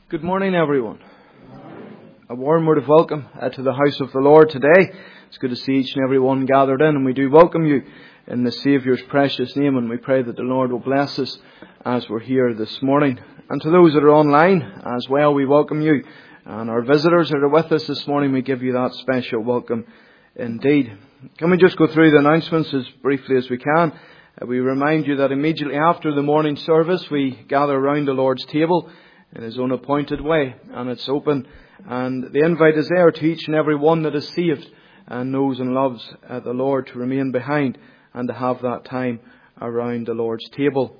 Good morning, everyone. A warm word of welcome to the house of the Lord today. It's good to see each and every one gathered in, and we do welcome you in the Saviour's precious name, and we pray that the Lord will bless us as we're here this morning. And to those that are online as well, we welcome you. And our visitors that are with us this morning, we give you that special welcome indeed. Can we just go through the announcements as briefly as we can? We remind you that immediately after the morning service, we gather around the Lord's table in His own appointed way, and it's open, and the invite is there to each and every one that is saved and knows and loves the Lord to remain behind and to have that time around the Lord's table.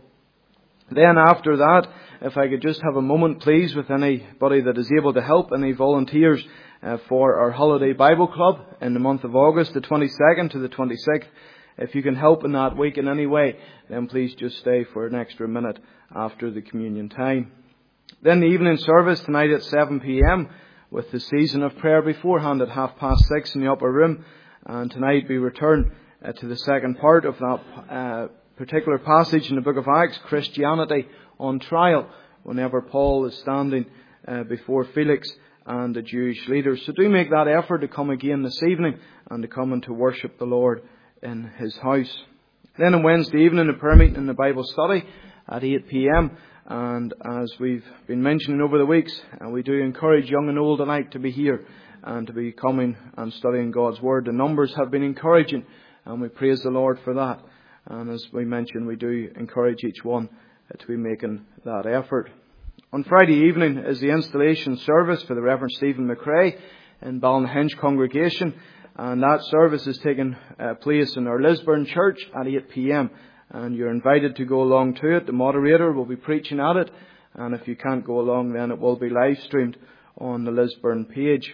Then after that, if I could just have a moment please with anybody that is able to help, any volunteers for our holiday Bible club in the month of August, the 22nd to the 26th. If you can help in that week in any way, then please just stay for an extra minute after the communion time. Then the evening service tonight at 7 p.m. with the season of prayer beforehand at 6:30 in the upper room. And tonight we return to the second part of that particular passage in the book of Acts, Christianity on trial, whenever Paul is standing before Felix and the Jewish leaders. So do make that effort to come again this evening and to come and to worship the Lord in His house. Then on Wednesday evening, a prayer meeting in the Bible study at 8 p.m. And as we've been mentioning over the weeks, we do encourage young and old alike to be here and to be coming and studying God's Word. The numbers have been encouraging, and we praise the Lord for that. And as we mentioned, we do encourage each one to be making that effort. On Friday evening is the installation service for the Reverend Stephen McRae in Ballinhenge congregation, and that service is taking place in our Lisburn church at 8 p.m. And you're invited to go along to it. The moderator will be preaching at it. And if you can't go along, then it will be live streamed on the Lisburn page.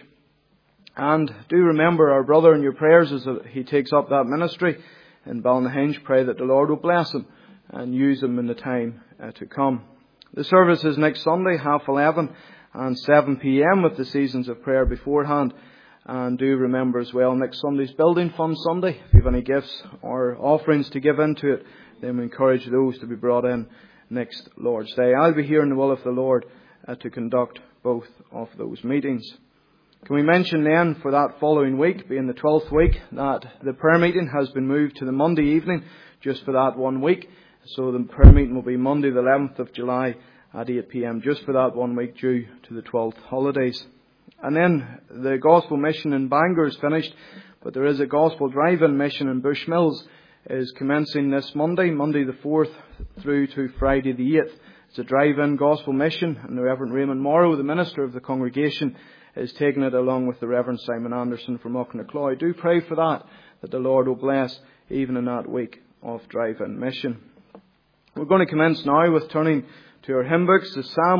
And do remember our brother in your prayers as he takes up that ministry in Ballinhenge. Pray that the Lord will bless him and use him in the time to come. The service is next Sunday, 11:30 and 7 p.m. with the seasons of prayer beforehand. And do remember as well, next Sunday's Building Fund Sunday. If you have any gifts or offerings to give into it, then we encourage those to be brought in next Lord's Day. I'll be here in the will of the Lord to conduct both of those meetings. Can we mention then for that following week, being the 12th week, that the prayer meeting has been moved to the Monday evening just for that 1 week. So the prayer meeting will be Monday the 11th of July at 8 p.m. just for that 1 week due to the 12th holidays. And then the Gospel Mission in Bangor is finished, but there is a Gospel Drive-In Mission in Bushmills is commencing this Monday the 4th through to Friday the 8th. It's a drive-in Gospel Mission, and the Reverend Raymond Morrow, the minister of the congregation, is taking it along with the Reverend Simon Anderson from Auchnacloy. Do pray for that the Lord will bless even in that week of drive-in mission. We're going to commence now with turning to our hymn books, the Psalm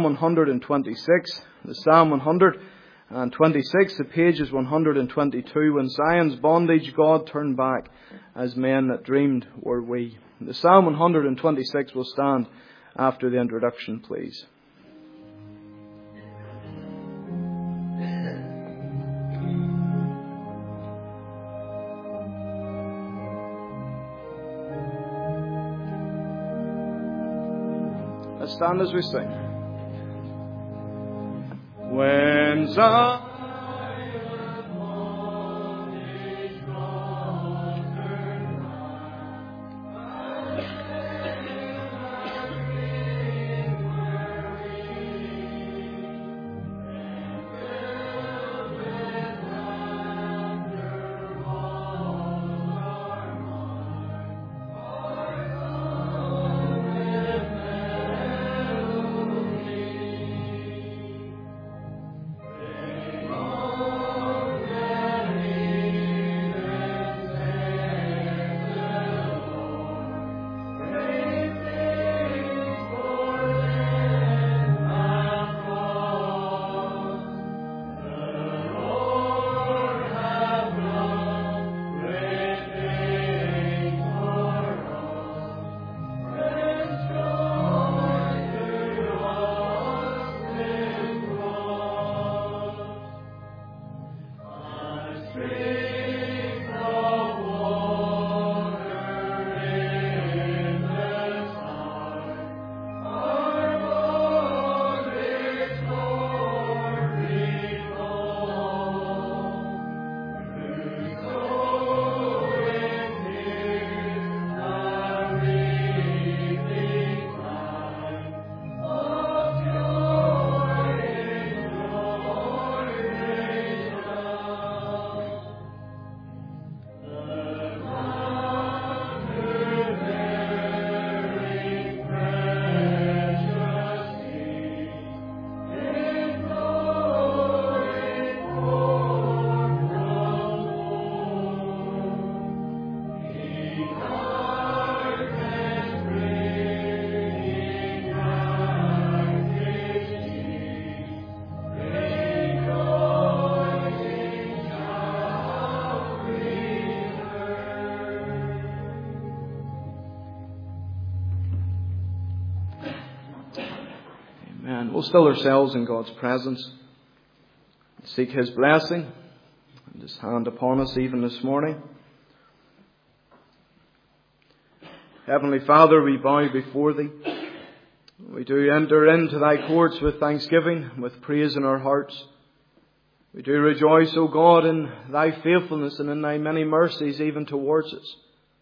126, the Psalm 126, the page is 122. When Zion's bondage God turned back, as men that dreamed were we. The Psalm 126 will stand after the introduction, please. Let's stand as we sing. When Zion we'll still ourselves in God's presence, seek His blessing and His hand upon us even this morning. Heavenly Father, we bow before Thee. We do enter into Thy courts with thanksgiving, with praise in our hearts. We do rejoice, O God, in Thy faithfulness and in Thy many mercies even towards us.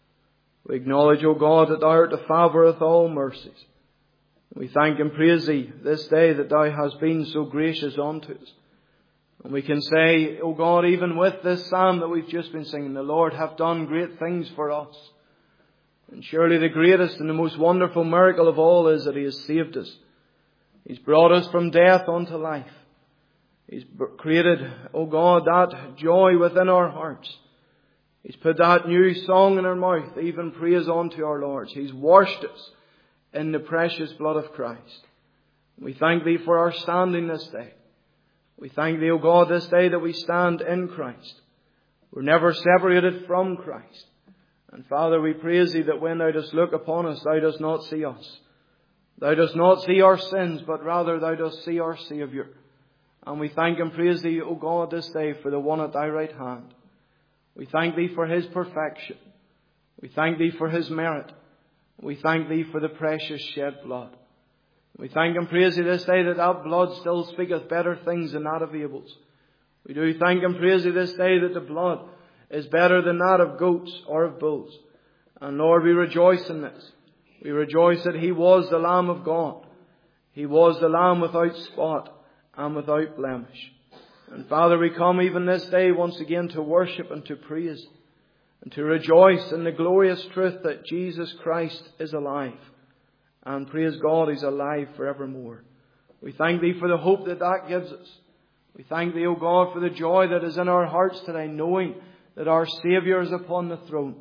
We acknowledge, O God, that Thou art the Father of all mercies. We thank and praise Thee this day that Thou hast been so gracious unto us. And we can say, O God, even with this psalm that we've just been singing, the Lord hath done great things for us. And surely the greatest and the most wonderful miracle of all is that He has saved us. He's brought us from death unto life. He's created, O God, that joy within our hearts. He's put that new song in our mouth, even praise unto our Lord. He's washed us in the precious blood of Christ. We thank Thee for our standing this day. We thank Thee, O God, this day that we stand in Christ. We're never separated from Christ. And Father, we praise Thee that when Thou dost look upon us, Thou dost not see us. Thou dost not see our sins, but rather Thou dost see our Saviour. And we thank and praise Thee, O God, this day for the one at Thy right hand. We thank Thee for His perfection. We thank Thee for His merit. We thank Thee for the precious shed blood. We thank and praise Thee this day that that blood still speaketh better things than that of Abel's. We do thank and praise Thee this day that the blood is better than that of goats or of bulls. And Lord, we rejoice in this. We rejoice that He was the Lamb of God. He was the Lamb without spot and without blemish. And Father, we come even this day once again to worship and to praise and to rejoice in the glorious truth that Jesus Christ is alive. And praise God, He's alive forevermore. We thank Thee for the hope that that gives us. We thank Thee, O God, for the joy that is in our hearts today, knowing that our Saviour is upon the throne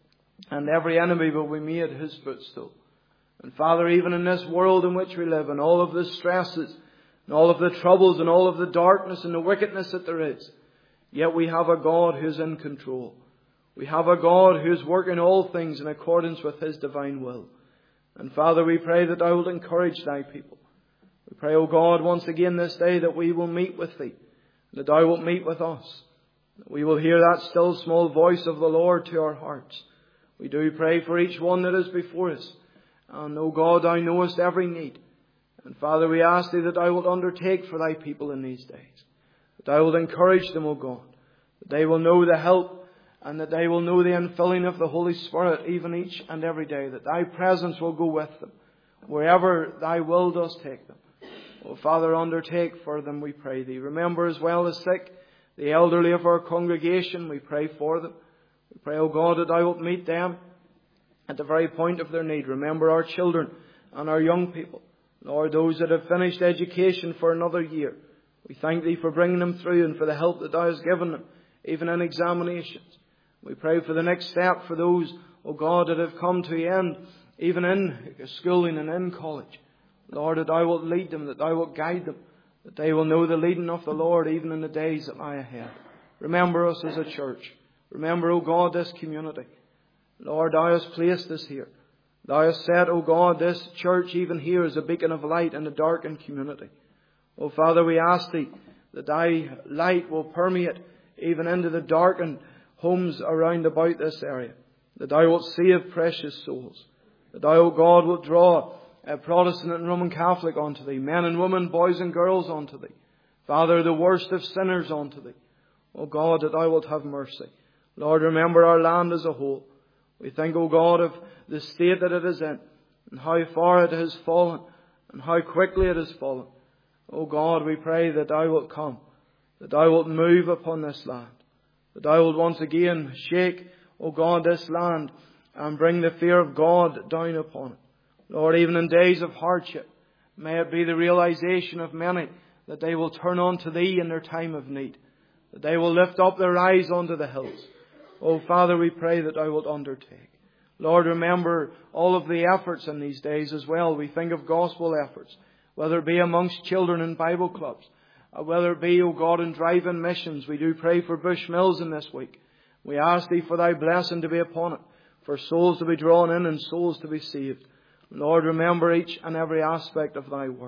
and every enemy will be made His footstool. And Father, even in this world in which we live and all of the stresses and all of the troubles and all of the darkness and the wickedness that there is, yet we have a God who is in control. We have a God who is working all things in accordance with His divine will. And Father, we pray that Thou wilt encourage Thy people. We pray, O God, once again this day that we will meet with Thee, that Thou wilt meet with us, that we will hear that still small voice of the Lord to our hearts. We do pray for each one that is before us. And, O God, Thou knowest every need. And Father, we ask Thee that Thou wilt undertake for Thy people in these days. That Thou wilt encourage them, O God. That they will know the help and that they will know the infilling of the Holy Spirit even each and every day. That Thy presence will go with them wherever Thy will does take them. O Father, undertake for them, we pray Thee. Remember as well the sick, the elderly of our congregation. We pray for them. We pray, O God, that Thou wilt meet them at the very point of their need. Remember our children and our young people. Lord, those that have finished education for another year. We thank Thee for bringing them through and for the help that Thou hast given them, even in examinations. We pray for the next step for those, O God, that have come to the end, even in schooling and in college. Lord, that Thou wilt lead them, that Thou wilt guide them, that they will know the leading of the Lord even in the days that lie ahead. Remember us as a church. Remember, O God, this community. Lord, Thou hast placed us here. Thou hast set, O God, this church even here as a beacon of light in a darkened community. O Father, we ask Thee that Thy light will permeate even into the darkened homes around about this area. That Thou wilt save precious souls. That Thou, O God, wilt draw Protestant and Roman Catholic unto Thee, men and women, boys and girls unto Thee. Father, the worst of sinners unto Thee. O God, that Thou wilt have mercy. Lord, remember our land as a whole. We think, O God, of the state that it is in and how far it has fallen and how quickly it has fallen. O God, we pray that Thou wilt come, that Thou wilt move upon this land, that Thou wilt once again shake, O God, this land and bring the fear of God down upon it. Lord, even in days of hardship, may it be the realization of many that they will turn unto Thee in their time of need, that they will lift up their eyes unto the hills. Oh, Father, we pray that Thou wilt undertake. Lord, remember all of the efforts in these days as well. We think of gospel efforts, whether it be amongst children in Bible clubs, whether it be, O God, in drive-in missions. We do pray for Bushmills in this week. We ask Thee for Thy blessing to be upon it, for souls to be drawn in and souls to be saved. Lord, remember each and every aspect of Thy work.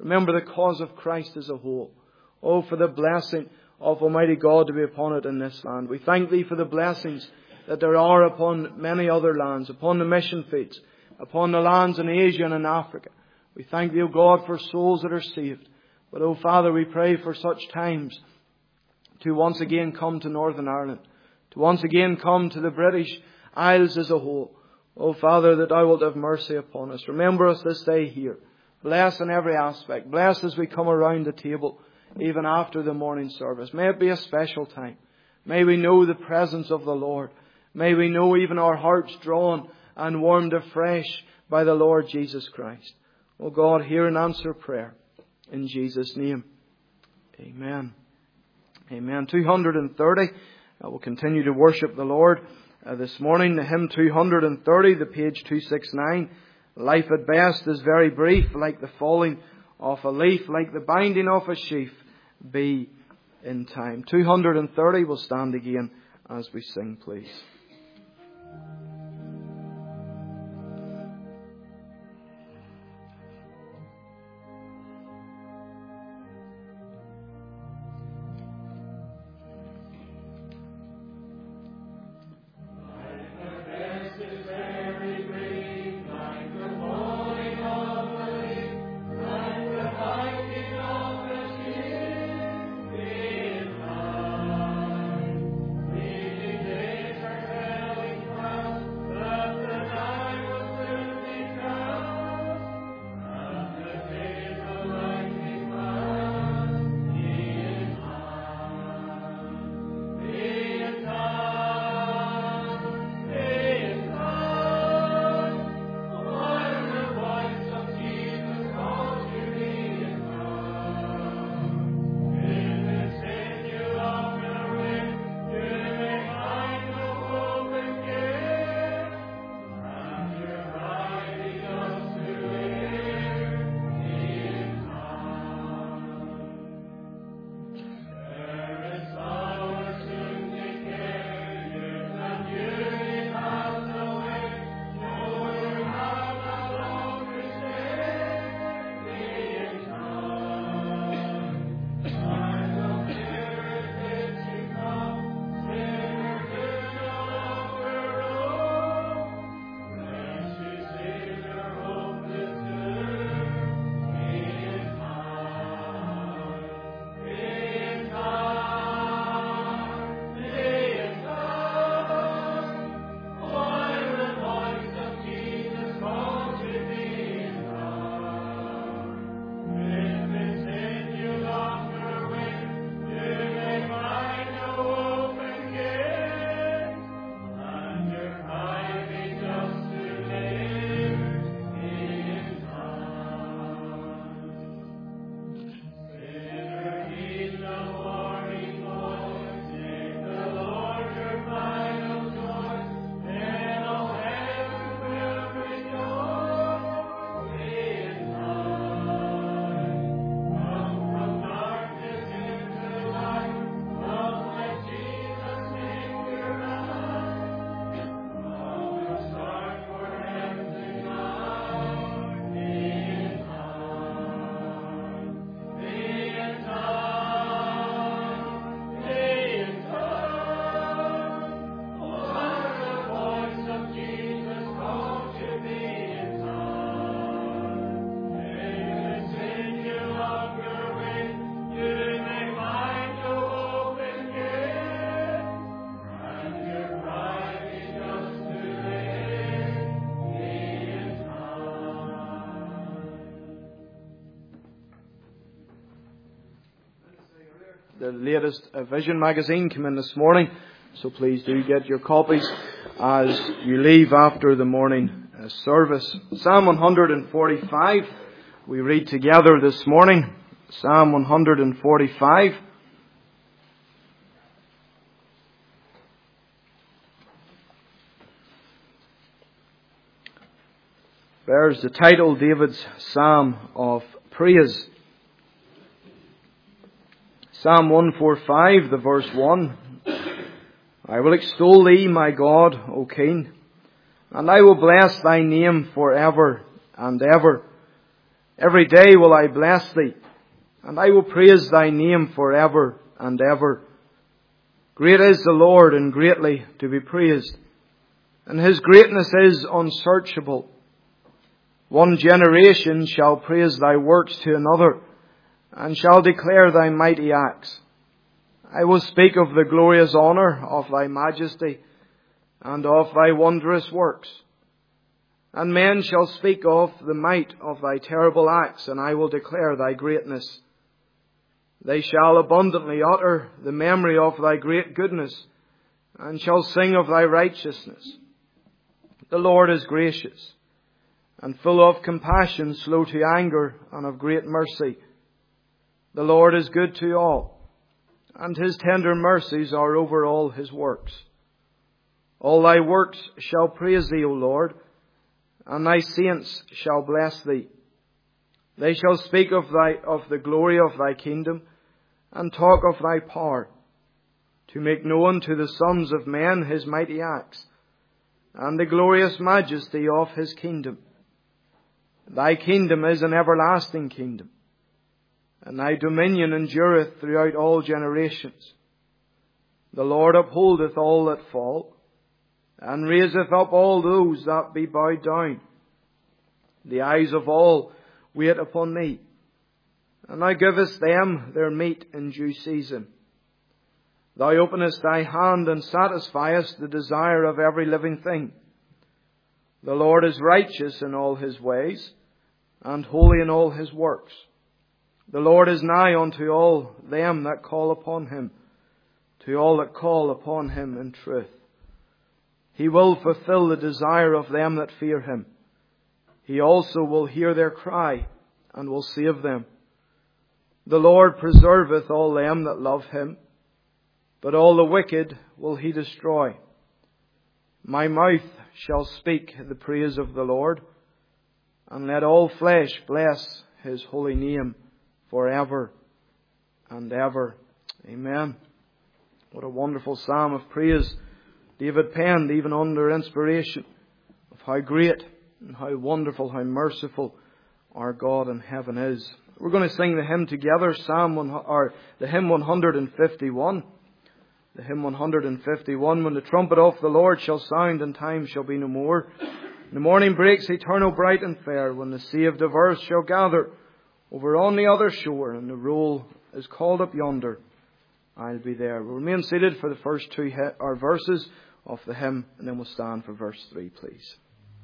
Remember the cause of Christ as a whole. Oh, for the blessing of Almighty God to be upon it in this land. We thank Thee for the blessings that there are upon many other lands, upon the mission fields, upon the lands in Asia and in Africa. We thank Thee, O God, for souls that are saved. But, O Father, we pray for such times to once again come to Northern Ireland, to once again come to the British Isles as a whole. O Father, that Thou wilt have mercy upon us. Remember us this day here. Bless in every aspect. Bless as we come around the table, even after the morning service. May it be a special time. May we know the presence of the Lord. May we know even our hearts drawn and warmed afresh by the Lord Jesus Christ. O God, hear and answer prayer. In Jesus' name. Amen. Amen. 230. We'll continue to worship the Lord this morning. The hymn 230, the page 269. Life at best is very brief, like the falling of a leaf, like the binding of a sheaf, be in time. 230, we'll stand again as we sing, please. The latest Vision magazine came in this morning, so please do get your copies as you leave after the morning service. Psalm 145, we read together this morning. Psalm 145. Bears the title, David's Psalm of Praise. Psalm 145, the verse 1. I will extol Thee, my God, O King, and I will bless Thy name forever and ever. Every day will I bless Thee, and I will praise Thy name forever and ever. Great is the Lord, and greatly to be praised, and His greatness is unsearchable. One generation shall praise Thy works to another, and shall declare Thy mighty acts. I will speak of the glorious honour of Thy majesty, and of Thy wondrous works. And men shall speak of the might of Thy terrible acts, and I will declare Thy greatness. They shall abundantly utter the memory of Thy great goodness, and shall sing of Thy righteousness. The Lord is gracious, and full of compassion, slow to anger, and of great mercy. The Lord is good to all, and His tender mercies are over all His works. All Thy works shall praise Thee, O Lord, and Thy saints shall bless Thee. They shall speak of the glory of Thy kingdom, and talk of Thy power, to make known to the sons of men His mighty acts, and the glorious majesty of His kingdom. Thy kingdom is an everlasting kingdom, and Thy dominion endureth throughout all generations. The Lord upholdeth all that fall, and raiseth up all those that be bowed down. The eyes of all wait upon Thee, and Thou givest them their meat in due season. Thou openest Thy hand and satisfiest the desire of every living thing. The Lord is righteous in all His ways, and holy in all His works. The Lord is nigh unto all them that call upon Him, to all that call upon Him in truth. He will fulfill the desire of them that fear Him. He also will hear their cry, and will save them. The Lord preserveth all them that love Him, but all the wicked will He destroy. My mouth shall speak the praise of the Lord, and let all flesh bless His holy name forever and ever. Amen. What a wonderful psalm of praise David penned, even under inspiration, of how great and how wonderful, how merciful our God in heaven is. We're going to sing the hymn together, the hymn 151. The hymn 151, when the trumpet of the Lord shall sound and time shall be no more. The morning breaks eternal, bright and fair, when the saved of earth shall gather over on the other shore, and the roll is called up yonder. I'll be there. We'll remain seated for the first two verses of the hymn, and then we'll stand for verse 3, please.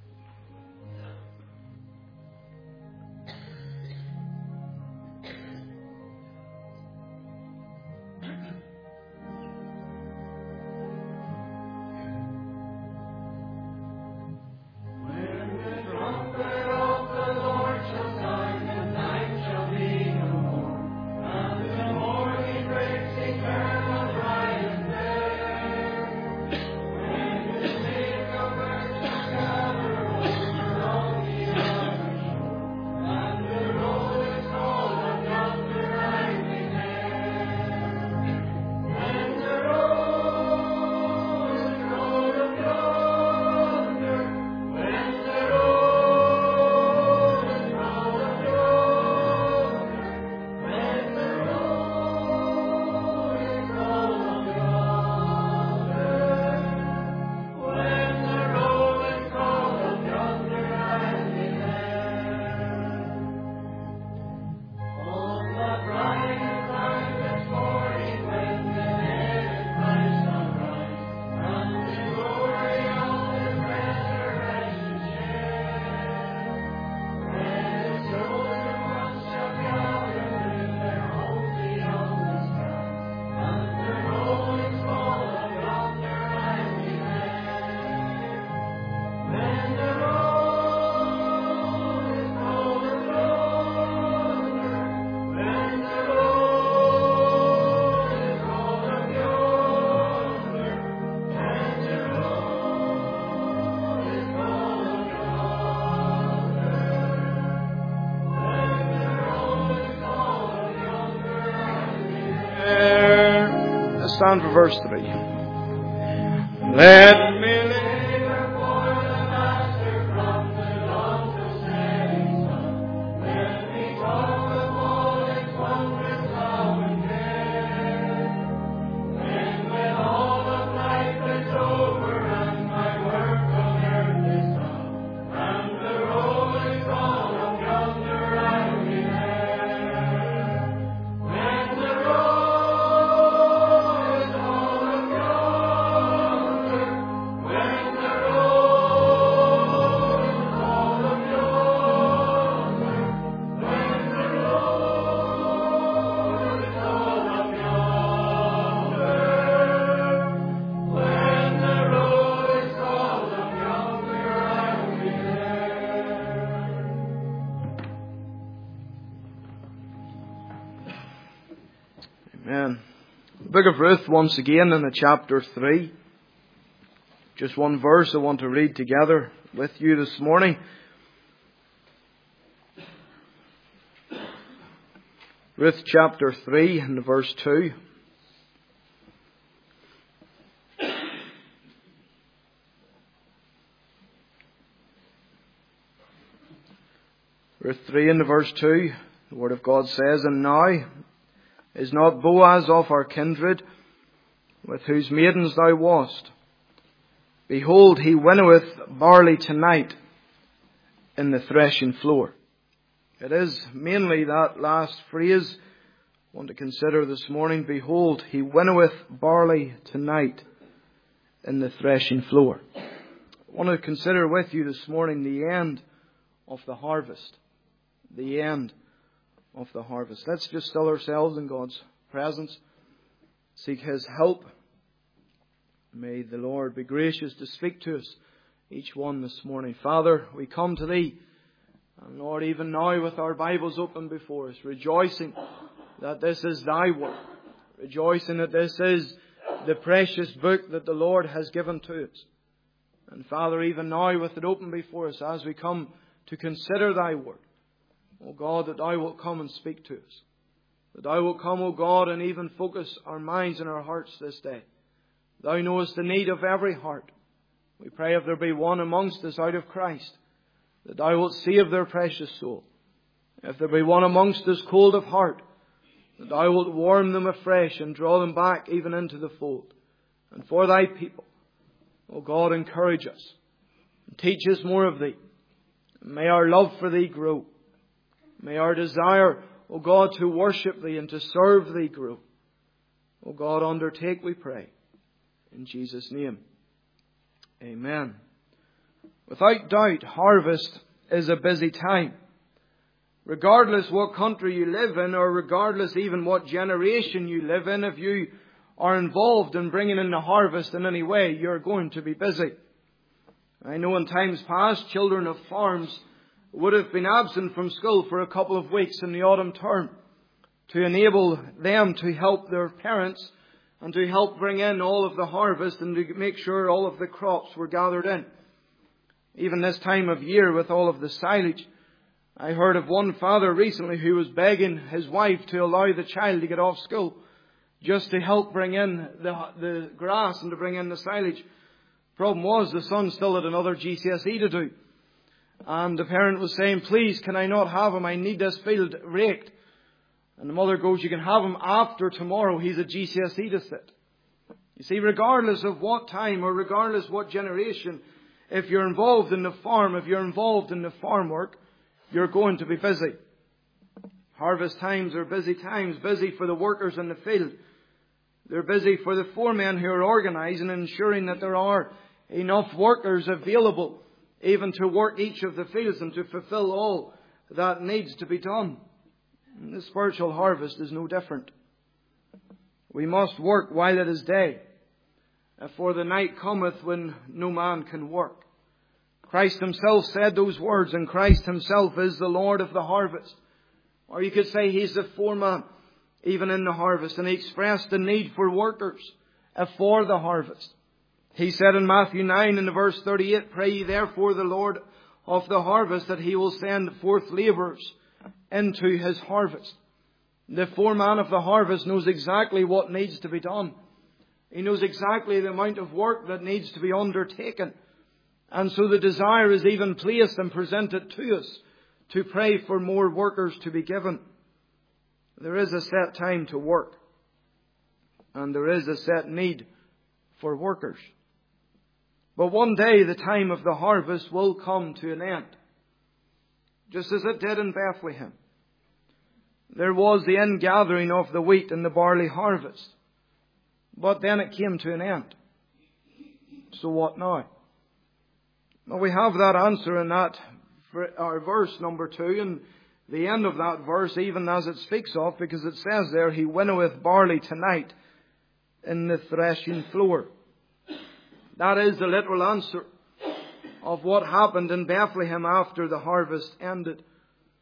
Stand for verse 3. Let me labor for the Master from the dawn to setting sun. Let Amen. The book of Ruth once again in the chapter 3. Just one verse I want to read together with you this morning. Ruth chapter 3 and verse 2. Ruth 3 and verse 2, the Word of God says, "And now is not Boaz of our kindred, with whose maidens thou wast? Behold, he winnoweth barley tonight in the threshing floor." It is mainly that last phrase I want to consider this morning. Behold, he winnoweth barley tonight in the threshing floor. I want to consider with you this morning the end of the harvest. The end of the harvest. Let's just still ourselves in God's presence. Seek His help. May the Lord be gracious to speak to us, each one this morning. Father, we come to Thee. And Lord, even now with our Bibles open before us, rejoicing that this is Thy Word. Rejoicing that this is the precious book that the Lord has given to us. And Father, even now with it open before us, as we come to consider Thy Word, O God, that Thou wilt come and speak to us. That Thou wilt come, O God, and even focus our minds and our hearts this day. Thou knowest the need of every heart. We pray if there be one amongst us out of Christ, that Thou wilt save their precious soul. If there be one amongst us cold of heart, that Thou wilt warm them afresh and draw them back even into the fold. And for Thy people, O God, encourage us and teach us more of Thee. And may our love for Thee grow. May our desire, O God, to worship Thee and to serve Thee grow. O God, undertake, we pray. In Jesus' name. Amen. Without doubt, harvest is a busy time. Regardless what country you live in, or regardless even what generation you live in, if you are involved in bringing in the harvest in any way, you're going to be busy. I know in times past, children of farms would have been absent from school for a couple of weeks in the autumn term to enable them to help their parents and to help bring in all of the harvest and to make sure all of the crops were gathered in. Even this time of year with all of the silage, I heard of one father recently who was begging his wife to allow the child to get off school just to help bring in the grass and to bring in the silage. Problem was the son still had another GCSE to do. And the parent was saying, "Please, can I not have him? I need this field raked." And the mother goes, "You can have him after tomorrow. He's a GCSE to sit." You see, regardless of what time or regardless what generation, if you're involved in the farm, if you're involved in the farm work, you're going to be busy. Harvest times are busy times, busy for the workers in the field. They're busy for the foremen who are organising and ensuring that there are enough workers available even to work each of the fields and to fulfill all that needs to be done. And the spiritual harvest is no different. We must work while it is day, for the night cometh when no man can work. Christ Himself said those words, and Christ Himself is the Lord of the harvest. Or you could say He's the foreman even in the harvest. And He expressed the need for workers for the harvest. He said in Matthew 9 and verse 38, "Pray ye therefore the Lord of the harvest that He will send forth labourers into His harvest." The foreman of the harvest knows exactly what needs to be done. He knows exactly the amount of work that needs to be undertaken. And so the desire is even placed and presented to us to pray for more workers to be given. There is a set time to work. And there is a set need for workers. But one day the time of the harvest will come to an end. Just as it did in Bethlehem. There was the ingathering of the wheat and the barley harvest. But then it came to an end. So what now? Well, we have that answer in that our verse number 2 and the end of that verse, even as it speaks of, because it says there, "He winnoweth barley tonight in the threshing floor." That is the literal answer of what happened in Bethlehem after the harvest ended.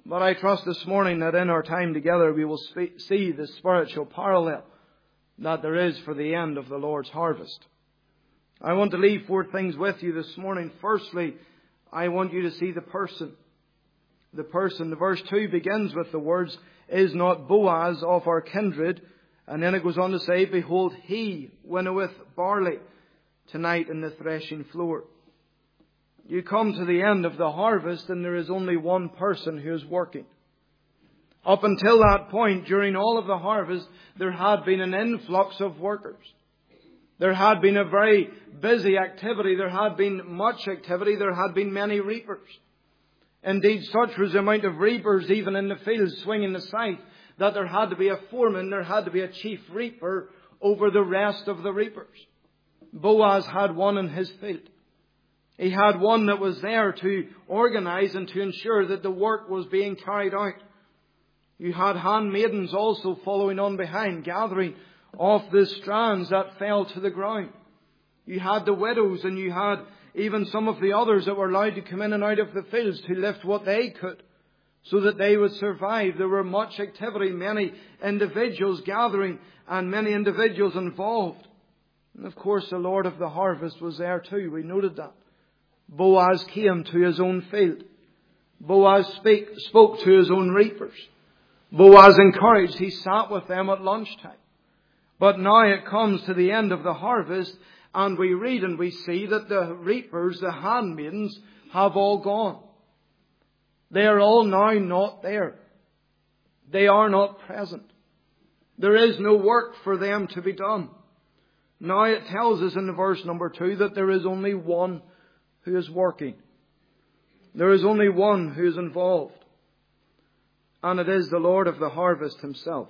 But I trust this morning that in our time together we will see the spiritual parallel that there is for the end of the Lord's harvest. I want to leave 4 things with you this morning. Firstly, I want you to see the person. The person. The verse 2 begins with the words, "Is not Boaz of our kindred?" And then it goes on to say, "Behold, he winnoweth barley tonight in the threshing floor." You come to the end of the harvest and there is only one person who is working. Up until that point, during all of the harvest, there had been an influx of workers. There had been a very busy activity. There had been much activity. There had been many reapers. Indeed, such was the amount of reapers even in the fields swinging the scythe that there had to be a foreman, there had to be a chief reaper over the rest of the reapers. Boaz had one in his field. He had one that was there to organize and to ensure that the work was being carried out. You had handmaidens also following on behind, gathering off the strands that fell to the ground. You had the widows, and you had even some of the others that were allowed to come in and out of the fields to lift what they could so that they would survive. There were much activity, many individuals gathering and many individuals involved. And of course the Lord of the harvest was there too. We noted that. Boaz came to his own field. Boaz spoke to his own reapers. Boaz encouraged. He sat with them at lunchtime. But now it comes to the end of the harvest, and we read and we see that the reapers, the handmaidens, have all gone. They are all now not there. They are not present. There is no work for them to be done. Now it tells us in verse number 2 that there is only one who is working. There is only one who is involved. And it is the Lord of the harvest himself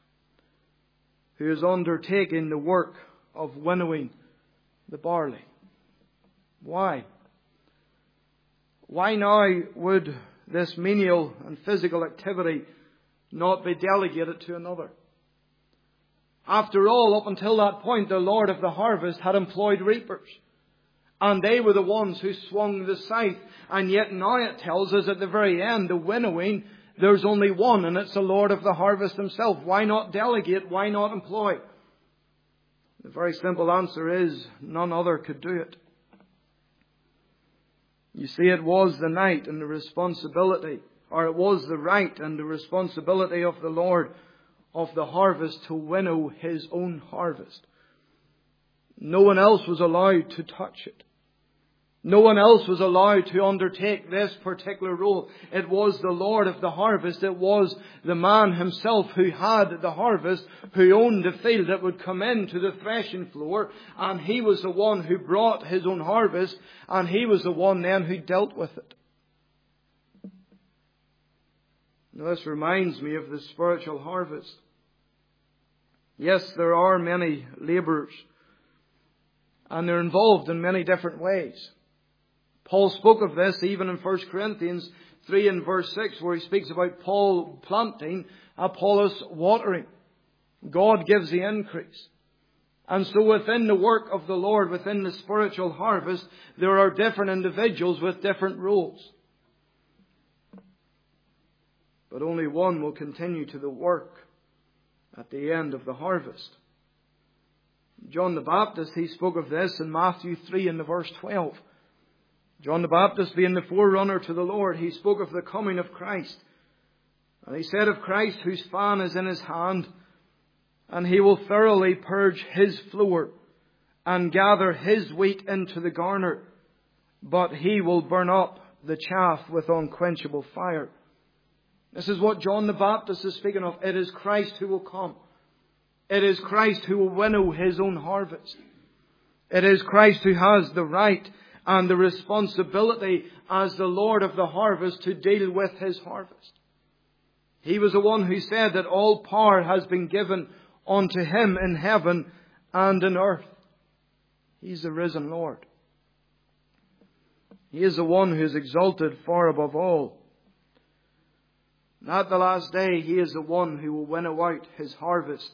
who is undertaking the work of winnowing the barley. Why? Why now would this menial and physical activity not be delegated to another? After all, up until that point, the Lord of the harvest had employed reapers. And they were the ones who swung the scythe. And yet now it tells us at the very end, the winnowing, there's only one, and it's the Lord of the harvest himself. Why not delegate? Why not employ? The very simple answer is, none other could do it. You see, it was the night and the responsibility, or it was the right and the responsibility of the Lord of the harvest to winnow his own harvest. No one else was allowed to touch it. No one else was allowed to undertake this particular role. It was the Lord of the harvest. It was the man himself who had the harvest, who owned the field that would come into the threshing floor. And he was the one who brought his own harvest. And he was the one then who dealt with it. Now this reminds me of the spiritual harvest. Yes, there are many labourers. And they're involved in many different ways. Paul spoke of this even in 1 Corinthians 3 and verse 6, where he speaks about Paul planting, Apollos watering. God gives the increase. And so within the work of the Lord, within the spiritual harvest, there are different individuals with different roles. But only one will continue to the work at the end of the harvest. John the Baptist, he spoke of this in Matthew 3 and verse 12. John the Baptist, being the forerunner to the Lord, he spoke of the coming of Christ. And he said of Christ, whose fan is in his hand, and he will thoroughly purge his floor and gather his wheat into the garner, but he will burn up the chaff with unquenchable fire. This is what John the Baptist is speaking of. It is Christ who will come. It is Christ who will winnow his own harvest. It is Christ who has the right and the responsibility as the Lord of the harvest to deal with his harvest. He was the one who said that all power has been given unto him in heaven and in earth. He's the risen Lord. He is the one who is exalted far above all. And at the last day, he is the one who will winnow out his harvest.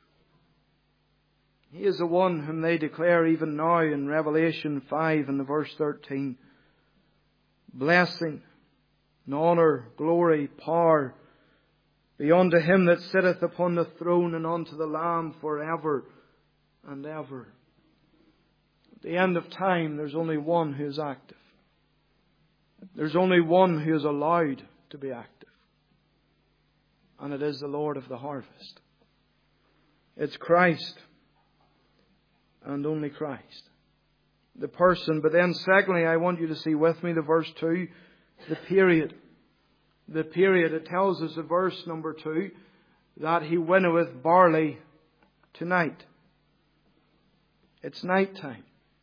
He is the one whom they declare even now in Revelation 5 and verse 13. Blessing and honour, glory, power be unto Him that sitteth upon the throne and unto the Lamb forever and ever. At the end of time, there's only one who is active. There's only one who is allowed to be active. And it is the Lord of the harvest. It's Christ and only Christ. The person. But then secondly, I want you to see with me the verse 2, the period. The period. It tells us in verse number 2 that He winnoweth barley tonight. It's night time.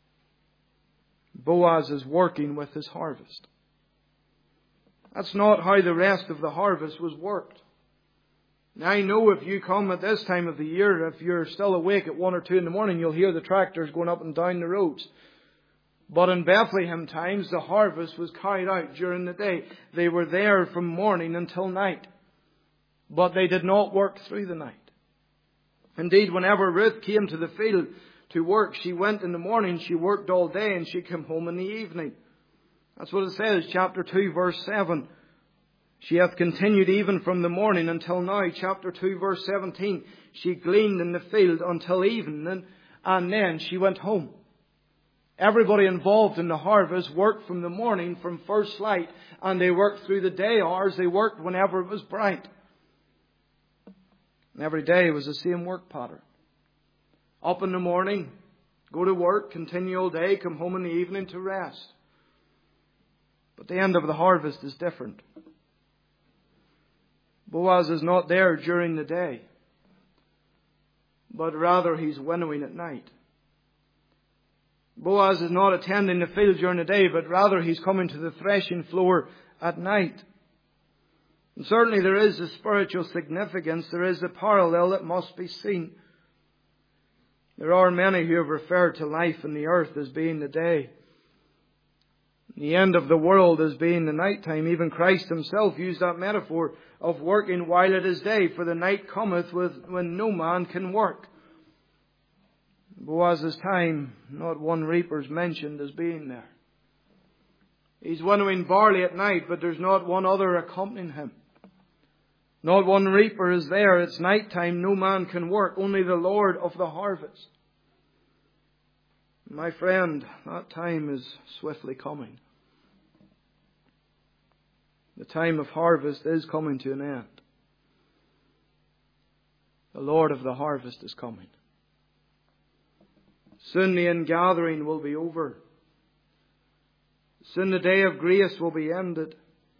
Boaz is working with his harvest. That's not how the rest of the harvest was worked. Now, I know if you come at this time of the year, if you're still awake at 1 or 2 in the morning, you'll hear the tractors going up and down the roads. But in Bethlehem times, the harvest was carried out during the day. They were there from morning until night. But they did not work through the night. Indeed, whenever Ruth came to the field to work, she went in the morning, she worked all day, and she came home in the evening. That's what it says, chapter 2, verse 7. She hath continued even from the morning until now. Chapter 2, verse 17. She gleaned in the field until evening, and then she went home. Everybody involved in the harvest worked from the morning, from first light, and they worked through the day hours. They worked whenever it was bright. And every day was the same work pattern. Up in the morning, go to work, continue all day, come home in the evening to rest. But the end of the harvest is different. Boaz is not there during the day, but rather he's winnowing at night. Boaz is not attending the field during the day, but rather he's coming to the threshing floor at night. And certainly there is a spiritual significance. There is a parallel that must be seen. There are many who have referred to life in the earth as being the day. The end of the world as being the night time. Even Christ Himself used that metaphor of working while it is day, for the night cometh when no man can work. Boaz's time, not one reaper is mentioned as being there. He's winnowing barley at night, but there's not one other accompanying him. Not one reaper is there. It's night time. No man can work. Only the Lord of the harvest. My friend, that time is swiftly coming. The time of harvest is coming to an end. The Lord of the harvest is coming. Soon the ingathering will be over. Soon the day of grace will be ended.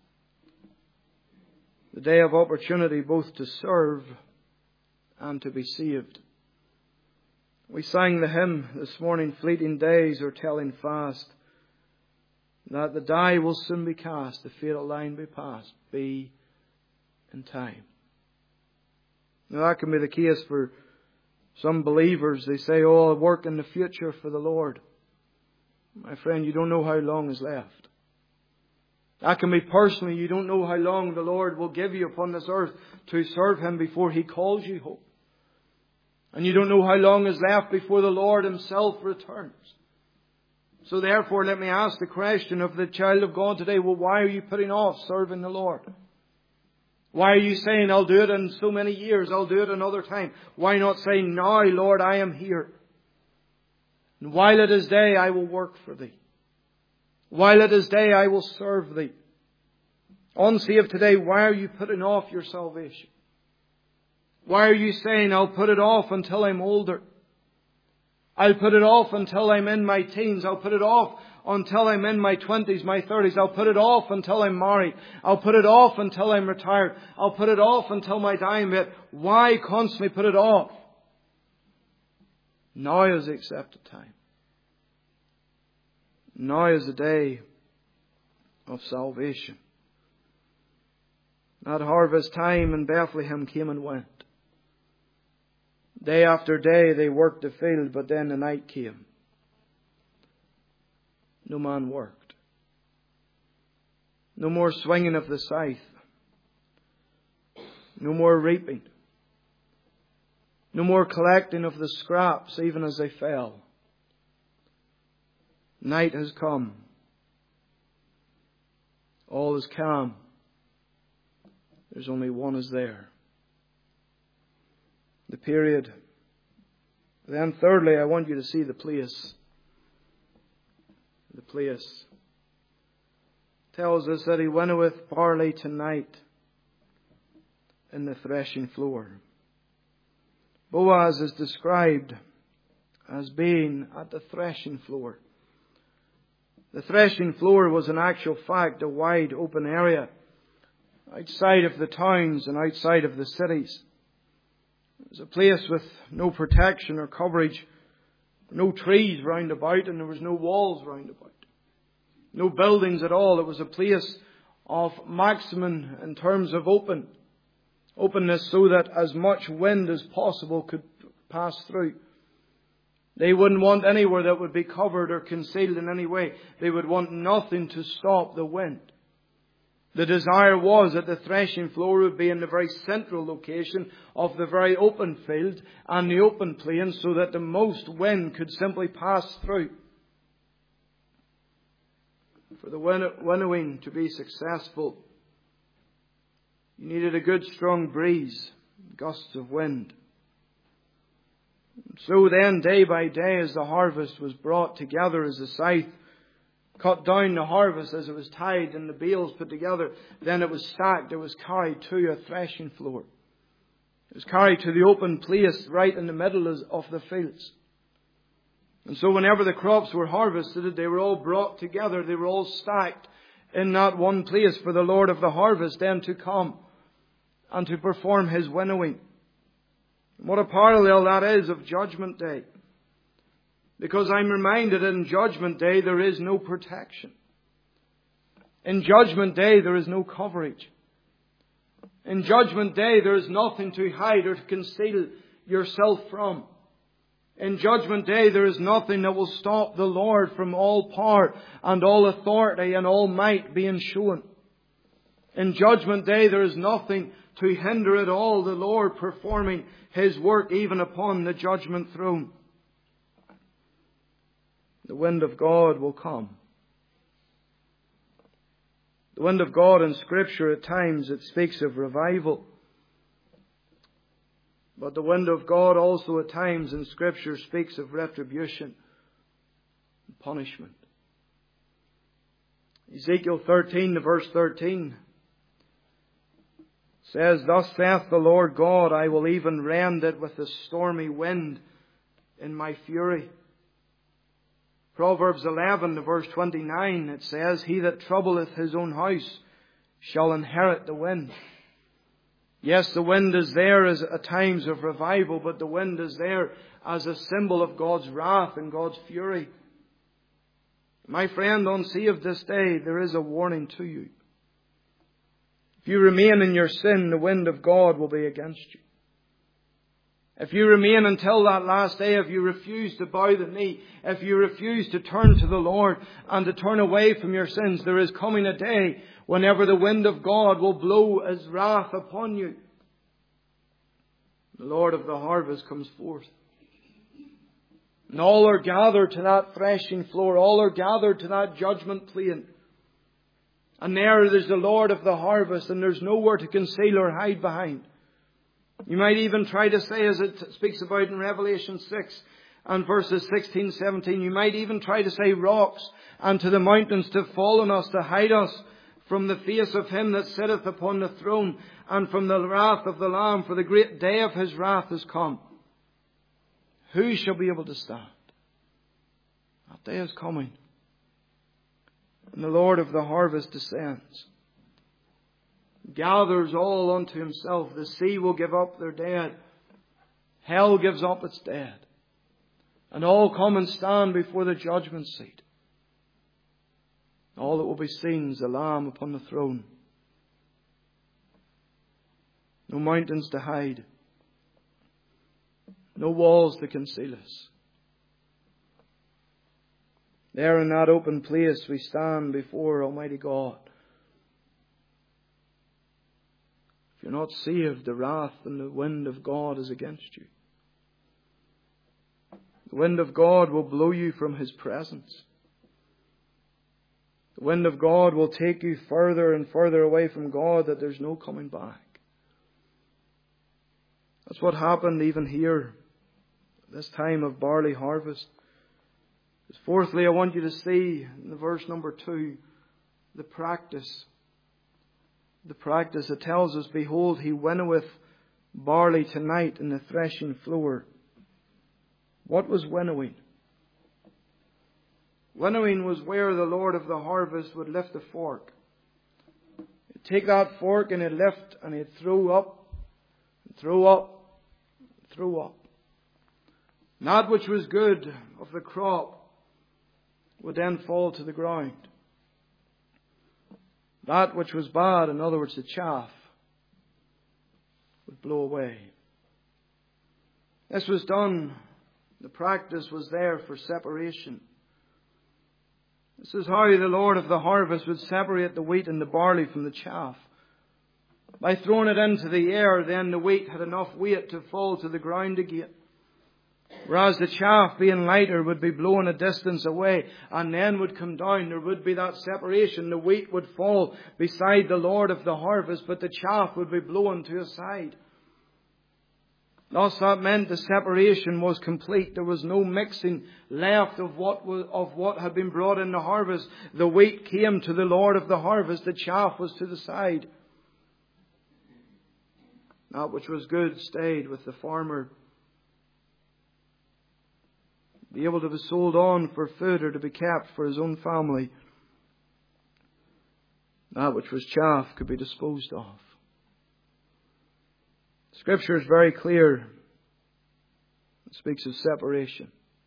The day of opportunity both to serve and to be saved. We sang the hymn this morning, fleeting days are telling fast, that the die will soon be cast, the fatal line be passed, be in time. Now that can be the case for some believers. They say, oh, I'll work in the future for the Lord. My friend, you don't know how long is left. That can be personally. You don't know how long the Lord will give you upon this earth to serve Him before He calls you home. And you don't know how long is left before the Lord Himself returns. So therefore, let me ask the question of the child of God today. Well, why are you putting off serving the Lord? Why are you saying, I'll do it in so many years, I'll do it another time? Why not say, now, Lord, I am here. And while it is day, I will work for Thee. While it is day, I will serve Thee. Unsaved today, why are you putting off your salvation? Why are you saying, I'll put it off until I'm older? I'll put it off until I'm in my teens. I'll put it off until I'm in my 20s, my 30s. I'll put it off until I'm married. I'll put it off until I'm retired. I'll put it off until my dying bed. Why constantly put it off? Now is the accepted time. Now is the day of salvation. That harvest time in Bethlehem came and went. Day after day they worked the field, but then the night came. No man worked. No more swinging of the scythe. No more reaping. No more collecting of the scraps even as they fell. Night has come. All is calm. There's only one is there. The period. Then thirdly, I want you to see the place. The place. Tells us that he winnoweth barley tonight in the threshing floor. Boaz is described as being at the threshing floor. The threshing floor was in actual fact a wide open area outside of the towns and outside of the cities. It was a place with no protection or coverage, no trees round about, and there was no walls round about. No buildings at all. It was a place of maximum in terms of openness, so that as much wind as possible could pass through. They wouldn't want anywhere that would be covered or concealed in any way. They would want nothing to stop the wind. The desire was that the threshing floor would be in the very central location of the very open field and the open plain, so that the most wind could simply pass through. For the winnowing to be successful, you needed a good strong breeze, gusts of wind. So then, day by day, as the harvest was brought together, as the scythe cut down the harvest, as it was tied and the bales put together, then it was stacked, it was carried to a threshing floor. It was carried to the open place right in the middle of the fields. And so whenever the crops were harvested, they were all brought together, they were all stacked in that one place for the Lord of the harvest then to come and to perform his winnowing. What a parallel that is of Judgment Day. Because I'm reminded in Judgment Day there is no protection. In Judgment Day there is no coverage. In Judgment Day there is nothing to hide or to conceal yourself from. In Judgment Day there is nothing that will stop the Lord from all power and all authority and all might being shown. In Judgment Day there is nothing to hinder at all the Lord performing his work even upon the judgment throne. The wind of God will come. The wind of God in Scripture at times it speaks of revival. But the wind of God also at times in Scripture speaks of retribution and punishment. Ezekiel 13, verse 13 says, Thus saith the Lord God, I will even rend it with a stormy wind in my fury. Proverbs 11, verse 29, it says, He that troubleth his own house shall inherit the wind. Yes, the wind is there as at times of revival, but the wind is there as a symbol of God's wrath and God's fury. My friend, on sea of this day, there is a warning to you. If you remain in your sin, the wind of God will be against you. If you remain until that last day, if you refuse to bow the knee, if you refuse to turn to the Lord and to turn away from your sins, there is coming a day whenever the wind of God will blow His wrath upon you. The Lord of the harvest comes forth. And all are gathered to that threshing floor. All are gathered to that judgment plain. And there's the Lord of the harvest, and there's nowhere to conceal or hide behind. You might even try to say, as it speaks about in Revelation 6 and verses 16, 17, you might even try to say rocks and to the mountains to fall on us, to hide us from the face of Him that sitteth upon the throne and from the wrath of the Lamb, for the great day of His wrath is come. Who shall be able to stand? That day is coming. And the Lord of the harvest descends. Gathers all unto Himself. The sea will give up their dead. Hell gives up its dead. And all come and stand before the judgment seat. All that will be seen is the Lamb upon the throne. No mountains to hide. No walls to conceal us. There in that open place we stand before Almighty God. If you're not saved, the wrath and the wind of God is against you. The wind of God will blow you from His presence. The The wind of God will take you further and further away from God that there's no coming back. That's what happened even here, this time of barley harvest. Fourthly, I want you to see in the verse number 2, the practice. The practice. It tells us, behold, he winnoweth barley tonight in the threshing floor. What was winnowing? Winnowing was where the Lord of the harvest would lift a fork. He'd take that fork and he'd lift and he'd throw up, and throw up, and throw up. And that which was good of the crop would then fall to the ground. That which was bad, in other words the chaff, would blow away. This was done, the practice was there for separation. This is how the Lord of the harvest would separate the wheat and the barley from the chaff. By throwing it into the air, then the wheat had enough weight to fall to the ground again. Whereas the chaff, being lighter, would be blown a distance away and then would come down. There would be that separation. The wheat would fall beside the Lord of the harvest, but the chaff would be blown to a side. Thus that meant the separation was complete. There was no mixing left of what had been brought in the harvest. The wheat came to the Lord of the harvest. The chaff was to the side. That which was good stayed with the farmer. Be able to be sold on for food or to be kept for his own family. That which was chaff could be disposed of. Scripture is very clear. It speaks of separation.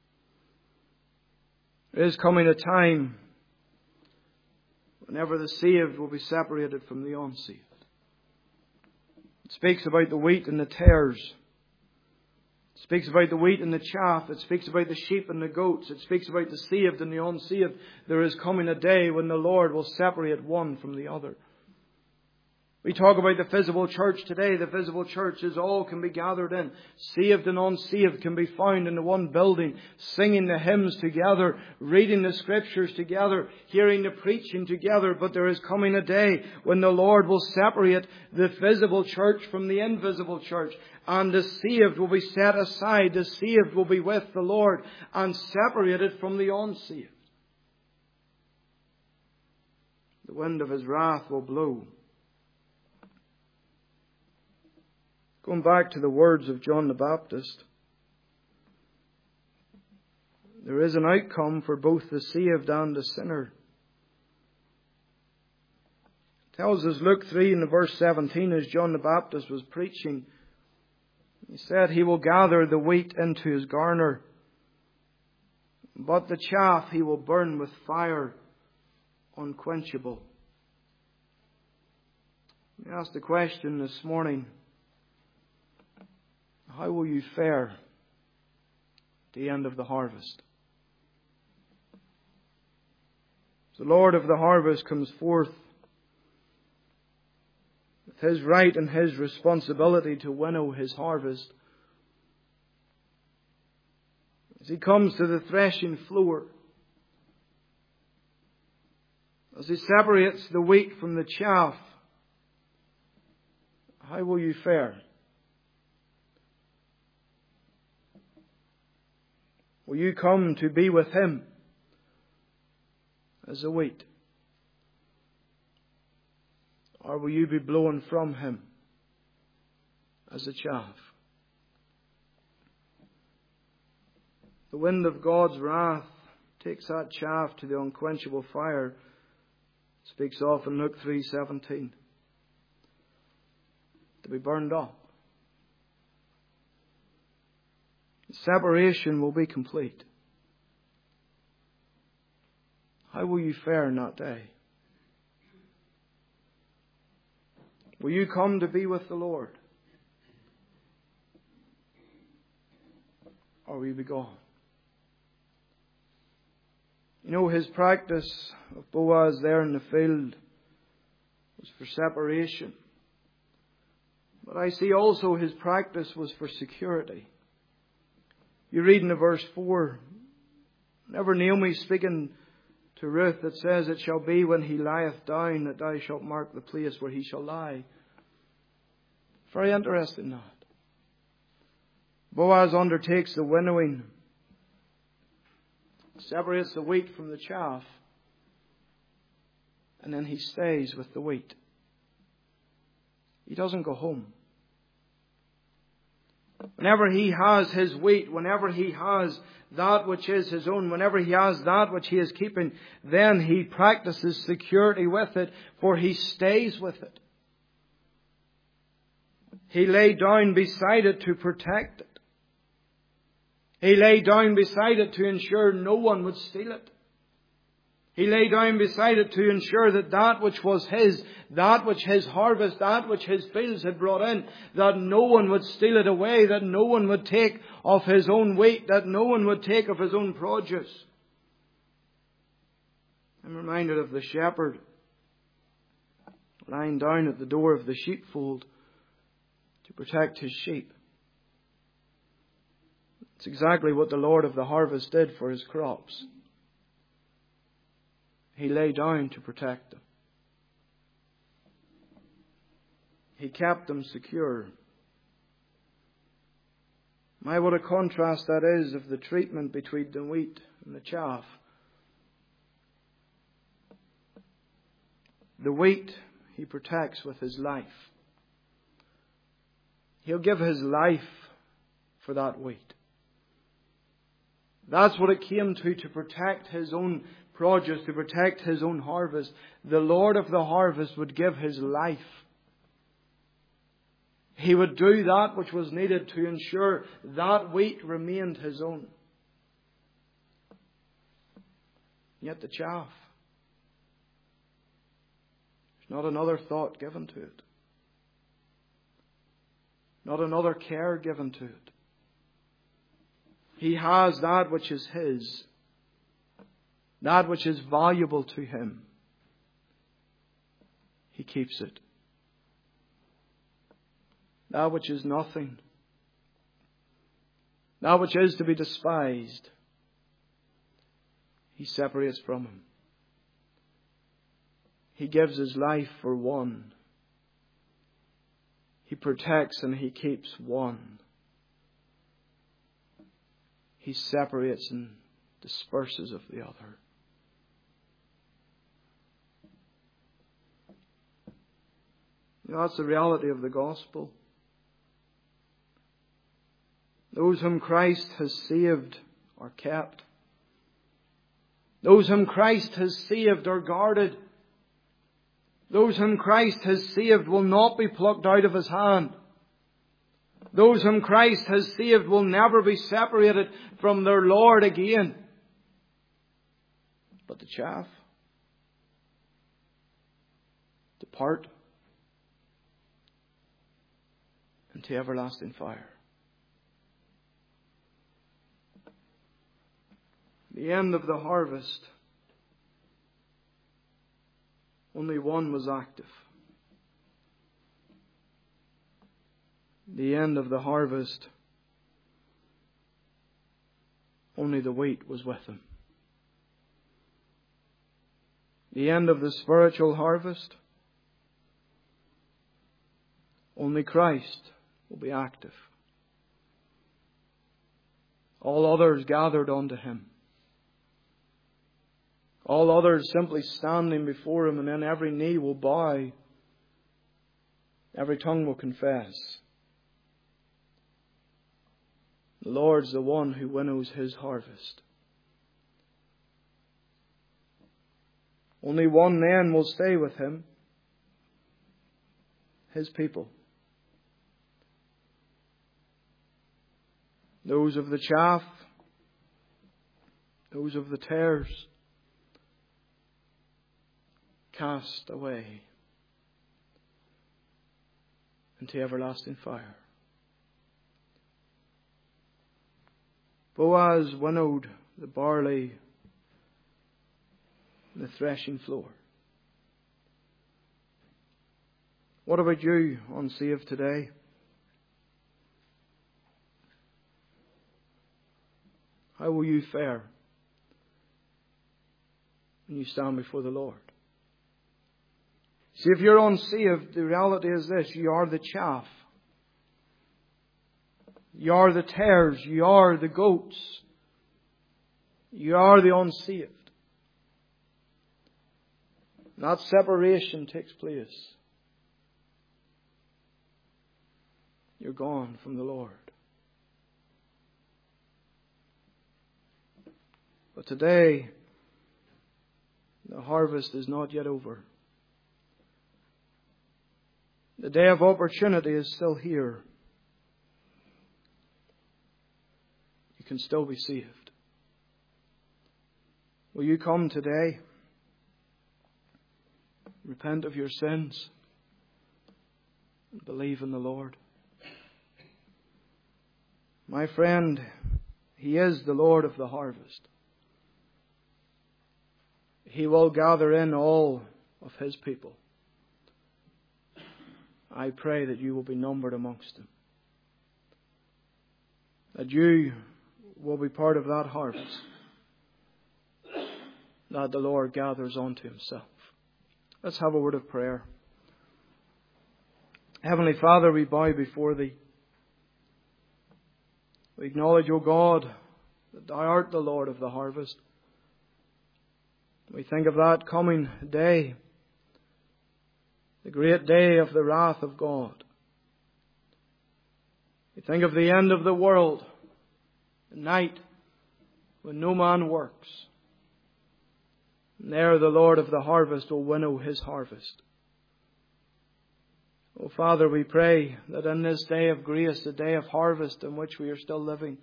There is coming a time whenever the saved will be separated from the unsaved. It speaks about the wheat and the tares. It speaks about the wheat and the chaff. It speaks about the sheep and the goats. It speaks about the saved and the unsaved. There is coming a day when the Lord will separate one from the other. We talk about the visible church today. The visible church is all can be gathered in. Saved and unsaved can be found in the one building, singing the hymns together, reading the scriptures together, hearing the preaching together. But there is coming a day when the Lord will separate the visible church from the invisible church. And the saved will be set aside. The saved will be with the Lord and separated from the unsaved. The wind of his wrath will blow. Going back to the words of John the Baptist, there is an outcome for both the saved and the sinner. It tells us Luke 3 in the verse 17 as John the Baptist was preaching. He said, he will gather the wheat into his garner, but the chaff he will burn with fire unquenchable. Let me ask the question this morning. How will you fare at the end of the harvest? The Lord of the harvest comes forth with his right and his responsibility to winnow his harvest. As he comes to the threshing floor, as he separates the wheat from the chaff, how will you fare? Will you come to be with him as a wheat? Or will you be blown from him as a chaff? The wind of God's wrath takes that chaff to the unquenchable fire. Speaks of in Luke 3:17. To be burned up. Separation will be complete. How will you fare in that day? Will you come to be with the Lord? Or will you be gone? You know, his practice of Boaz there in the field was for separation. But I see also his practice was for security. You read in the verse 4, whenever Naomi speaking to Ruth that says, "It shall be when he lieth down that thou shalt mark the place where he shall lie." Very interesting that. Boaz undertakes the winnowing, separates the wheat from the chaff, and then he stays with the wheat. He doesn't go home. Whenever he has his wheat, whenever he has that which is his own, whenever he has that which he is keeping, then he practices security with it, for he stays with it. He lay down beside it to protect it. He lay down beside it to ensure no one would steal it. He lay down beside it to ensure that that which was his, that which his harvest, that which his fields had brought in, that no one would steal it away, that no one would take of his own wheat, that no one would take of his own produce. I'm reminded of the shepherd lying down at the door of the sheepfold to protect his sheep. It's exactly what the Lord of the harvest did for his crops. He lay down to protect them. He kept them secure. My, what a contrast that is of the treatment between the wheat and the chaff. The wheat he protects with his life. He'll give his life for that wheat. That's what it came to protect his own produce, to protect his own harvest. The Lord of the harvest would give his life. He would do that which was needed to ensure that wheat remained his own. Yet the chaff, there's not another thought given to it. Not another care given to it. He has that which is his. That which is valuable to him. He keeps it. That which is nothing. That which is to be despised. He separates from him. He gives his life for one. He protects and he keeps one. He separates and disperses of the other. You know, that's the reality of the gospel. Those whom Christ has saved are kept. Those whom Christ has saved are guarded. Those whom Christ has saved will not be plucked out of his hand. Those whom Christ has saved will never be separated from their Lord again. But the chaff depart into everlasting fire. The end of the harvest, only one was active. The end of the harvest, only the wheat was with him. The end of the spiritual harvest, only Christ will be active. All others gathered unto him. All others simply standing before him, and then every knee will bow. Every tongue will confess. The Lord's the one who winnows his harvest. Only one man will stay with him. His people. Those of the chaff. Those of the tares. Cast away into everlasting fire. Boaz winnowed the barley in the threshing floor. What about you, unsaved today? How will you fare? when you stand before the Lord. See, if you're unsaved, the reality is this: you are the chaff. You are the tares. You are the goats. You are the unsaved. That separation takes place. You're gone from the Lord. But today, the harvest is not yet over. The day of opportunity is still here. You can still be saved. Will you come today? Repent of your sins and believe in the Lord. My friend, He is the Lord of the harvest. He will gather in all of His people. I pray that you will be numbered amongst them. That you will be part of that harvest that the Lord gathers unto Himself. Let's have a word of prayer. Heavenly Father, we bow before Thee. We acknowledge, O God, that Thou art the Lord of the harvest. We think of that coming day, the great day of the wrath of God. We think of the end of the world, the night when no man works. And there the Lord of the harvest will winnow His harvest. Oh Father, we pray that in this day of grace, the day of harvest in which we are still living,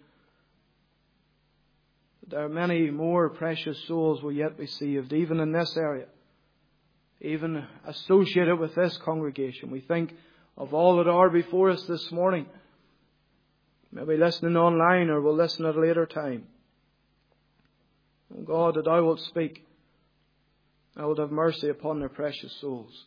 that there are many more precious souls will yet be saved, even in this area, even associated with this congregation. We think of all that are before us this morning, maybe listening online or will listen at a later time. Oh God, that Thou wilt speak. Thou wilt have mercy upon their precious souls.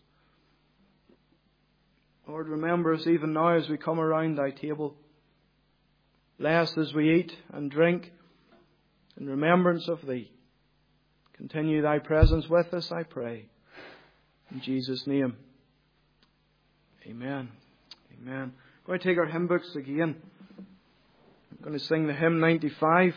Lord, remember us even now as we come around Thy table. Bless as we eat and drink in remembrance of Thee. Continue Thy presence with us, I pray. In Jesus' name. Amen. Amen. We're going to take our hymn books again. I'm going to sing the hymn 95.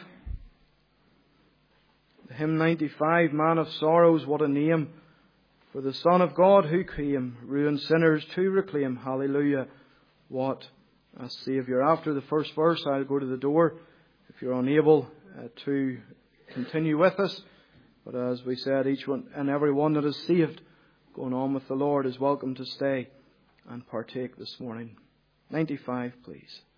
The hymn 95, Man of Sorrows, what a name. For the Son of God who came, ruined sinners to reclaim. Hallelujah, what a Saviour. After the first verse, I'll go to the door if you're unable to continue with us. But as we said, each one and every one that is saved, going on with the Lord, is welcome to stay and partake this morning. 95, please.